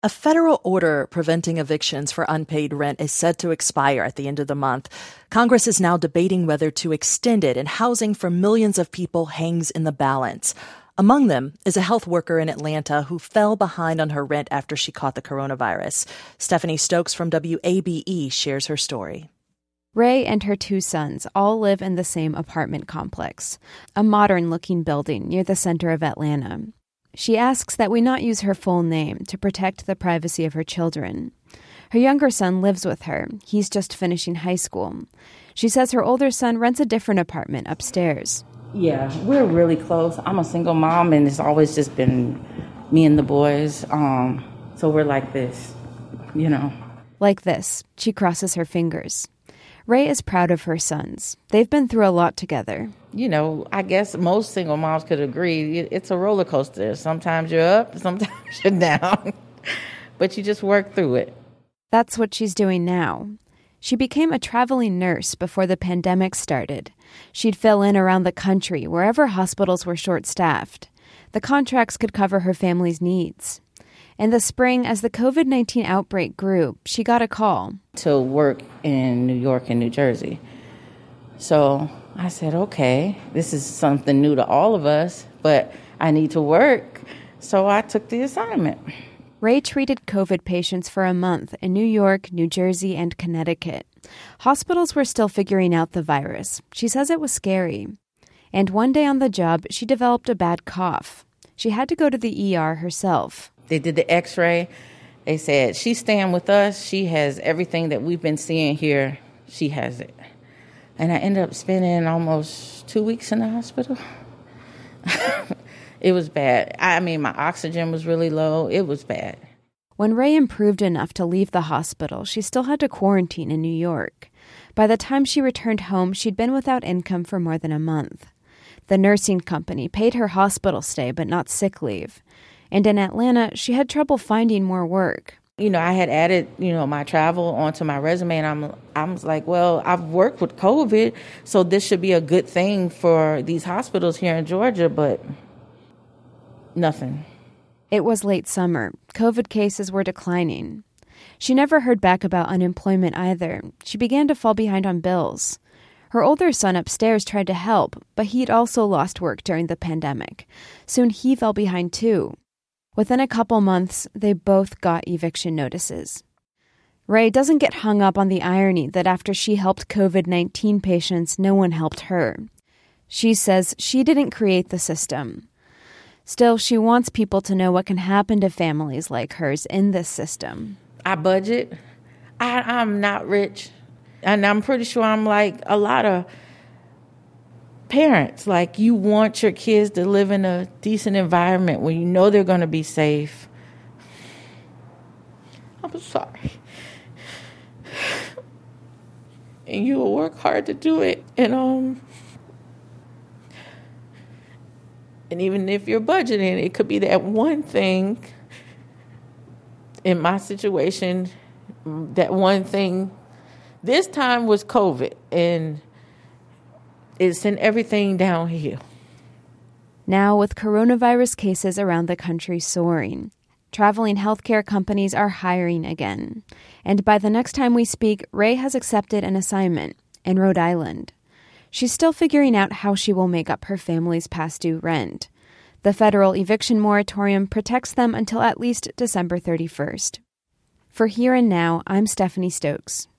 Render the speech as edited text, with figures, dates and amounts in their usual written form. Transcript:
A federal order preventing evictions for unpaid rent is set to expire at the end of the month. Congress is now debating whether to extend it, and housing for millions of people hangs in the balance. Among them is a health worker in Atlanta who fell behind on her rent after she caught the coronavirus. Stephanie Stokes from WABE shares her story. Ray and her two sons all live in the same apartment complex, a modern-looking building near the center of Atlanta. She asks that we not use her full name to protect the privacy of her children. Her younger son lives with her. He's just finishing high school. She says her older son rents a different apartment upstairs. Yeah, we're really close. I'm a single mom, and it's always just been me and the boys. So we're like this, you know. Like this. She crosses her fingers. Ray is proud of her sons. They've been through a lot together. You know, I guess most single moms could agree. It's a roller coaster. Sometimes you're up, sometimes you're down. But you just work through it. That's what she's doing now. She became a traveling nurse before the pandemic started. She'd fill in around the country wherever hospitals were short-staffed. The contracts could cover her family's needs. In the spring, as the COVID-19 outbreak grew, she got a call. To work in New York and New Jersey. So I said, okay, this is something new to all of us, but I need to work. So I took the assignment. Ray treated COVID patients for a month in New York, New Jersey, and Connecticut. Hospitals were still figuring out the virus. She says it was scary. And one day on the job, she developed a bad cough. She had to go to the ER herself. They did the x-ray. They said, she's staying with us. She has everything that we've been seeing here. She has it. And I ended up spending almost 2 weeks in the hospital. It was bad. I mean, my oxygen was really low. It was bad. When Ray improved enough to leave the hospital, she still had to quarantine in New York. By the time she returned home, she'd been without income for more than a month. The nursing company paid her hospital stay, but not sick leave. And in Atlanta, she had trouble finding more work. You know, I had added, my travel onto my resume, and I was like, well, I've worked with COVID, so this should be a good thing for these hospitals here in Georgia, but nothing. It was late summer. COVID cases were declining. She never heard back about unemployment either. She began to fall behind on bills. Her older son upstairs tried to help, but he'd also lost work during the pandemic. Soon he fell behind too. Within a couple months, they both got eviction notices. Ray doesn't get hung up on the irony that after she helped COVID-19 patients, no one helped her. She says she didn't create the system. Still, she wants people to know what can happen to families like hers in this system. I budget. I'm not rich. And I'm pretty sure I'm like a lot of parents. Like, you want your kids to live in a decent environment where you know they're going to be safe. I'm sorry. And you will work hard to do it. And even if you're budgeting, it could be that one thing. In my situation, that one thing this time was COVID, and it sent everything downhill. Now, with coronavirus cases around the country soaring, traveling healthcare companies are hiring again. And by the next time we speak, Ray has accepted an assignment in Rhode Island. She's still figuring out how she will make up her family's past due rent. The federal eviction moratorium protects them until at least December 31st. For Here and Now, I'm Stephanie Stokes.